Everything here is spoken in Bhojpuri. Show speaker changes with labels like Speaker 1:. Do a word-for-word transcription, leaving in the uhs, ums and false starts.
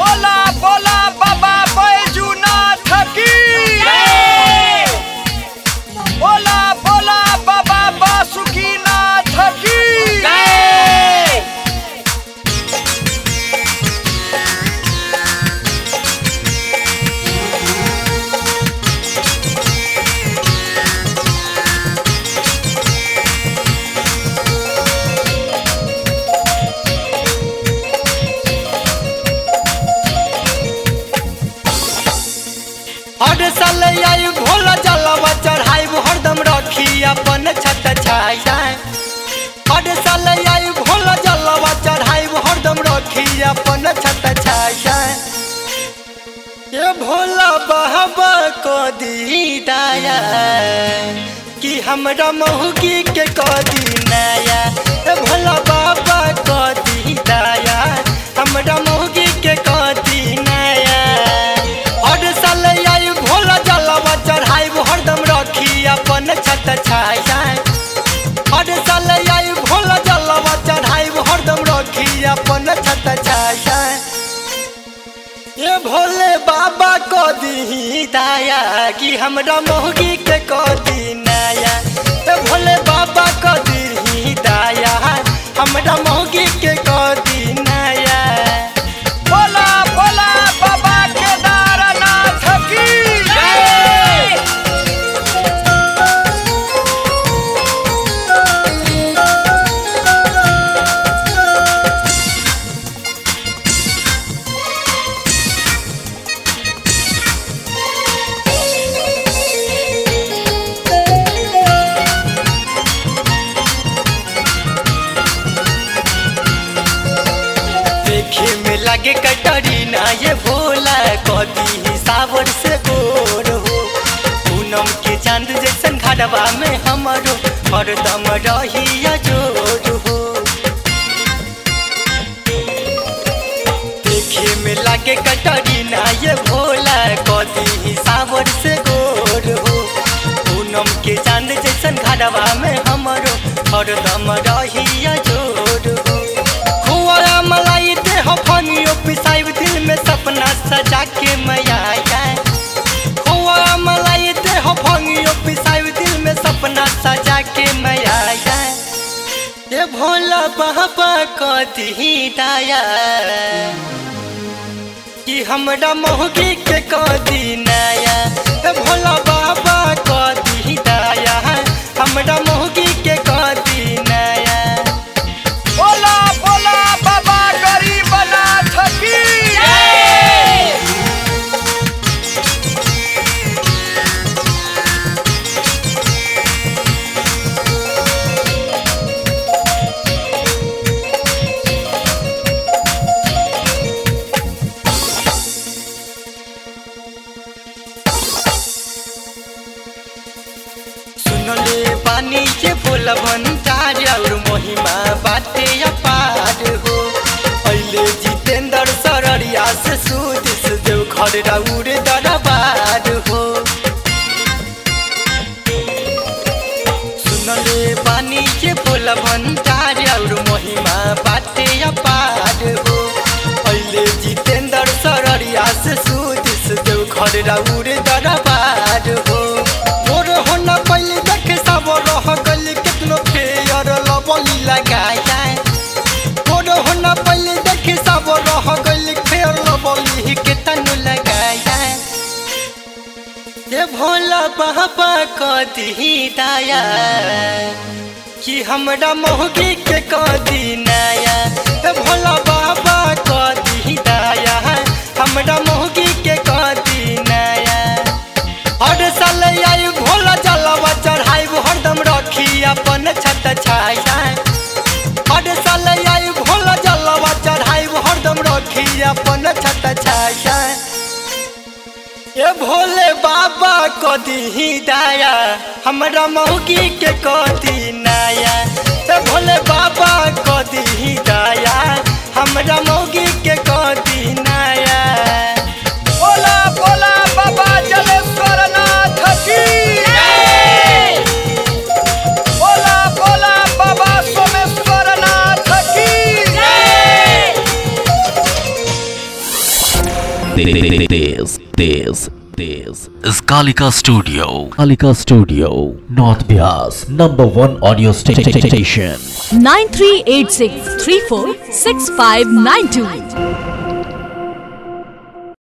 Speaker 1: बोला बोला बाबा बैजूनाथ की
Speaker 2: जय।
Speaker 1: बोला बोला बाबा बासुकीनाथ की
Speaker 2: जय।
Speaker 1: हर साल आई भोला जलवा चढ़ाई हरदम रखी अपन छत छाया। हर साल आई भोला जलवा चढ़ाई हरदम रखी अपन छत छाया। ये भोला बाबा को दी दाया कि हमरा महुगी के को दी नया। ये भोला बाबा को दी दाया हमरा महुगी के को दी नया। हर साल आई भोला जलवा चढ़ाई हरदम रखी अपन छत छाया। हर साल आई भोला जलवा चढ़ाई हरदम रखी अपन छत छाया। ये भोले बाबा को दी दाया कि हमरा मोहगी के को दी नया। ये भोले बाबा को दी दाया हमरा मोहगी के को दी नया। बोला बोला बाबा केदारनाथ की
Speaker 2: जय।
Speaker 1: देखे में लगे कटरीना ये भोला कदी सावर से गोर हो। पूनम के चांद जैसन घड़वा में हमारो हरदम रही जोर हो। देखे में लगे कटरीना ये भोला कदी सावर से गोर हो। पूनम के चांद जैसन घड़वा में हमारो हरदम रही जोर हो। खुआरा मलाई दे हो फनियो पिसाई दिल में सपना सजा के मैया जाए। खुआरा मलाई दे हो फनियो पिसाई दिल में सपना सजा के मैया जाए। ये भोला बाबा को दी दाया कि हमरा मोहगी के को दी नया। ये भोला बाबा को दी दाया हमरा मोहगी के को दी नया। बोला बोला बाबा गरीबनाथ की
Speaker 2: जय।
Speaker 1: सुनले पानी के फूल भंडार और महिमा बाटे अपार हो। पहले जितेंद्र सररिया से सुदिस देव घर राउर दरबार हो। सुनले पानी के फूल भंडार और महिमा बाटे अपार हो। पहले जितेंद्र सररिया से सुदिस देव घर राउर दरबार हो। मोर होना पहले देखे सब रह गली कितनो फेयर लबली लगाया। मोर होना पहले देखे सब रह गली फेयर लबली कितनो लगाया। ये भोला बाबा को दी दाया कि हमरा मोहगी के को दी नया। ये भोला बाबा को दी दाया हमरा मोहगी के को दी नया। हर साल आई भोला जलवा चढ़ाई हरदम रखी अपन छत छाया। हर साल आई भोला जलवा चढ़ाई हरदम रखी अपन छत छाया। ये भोले बाबा को दी दाया हमरा महुगी के को दी नया। ये भोले बाबा को दी दाया हमरा महुगी के को दी नया। बोला बोला बाबा जलेश्वरनाथ की
Speaker 2: जय।
Speaker 1: बोला बोला बाबा सोमेश्वरनाथ की
Speaker 2: जय।
Speaker 3: This, this, this is Kalika Studio. Kalika Studio, North Bias, number one audio sta- sta- station.
Speaker 4: nine three eight six three four six five nine two.